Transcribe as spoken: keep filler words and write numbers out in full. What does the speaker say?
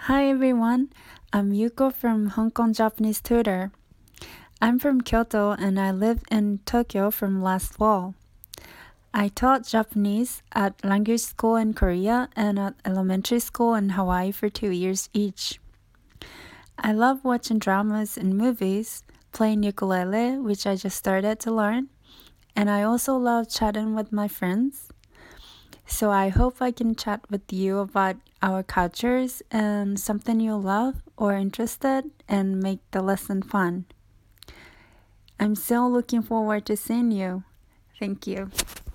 Hi everyone, I'm Yuko from Hong Kong Japanese Tutor. I'm from Kyoto and I live in Tokyo from last fall. I taught Japanese at language school in Korea and at elementary school in Hawaii for two years each. I love watching dramas and movies, playing ukulele, which I just started to learn, and I also love chatting with my friends. So I hope I can chat with you about our cultures and something you love or interested and make the lesson fun. I'm still looking forward to seeing you. Thank you.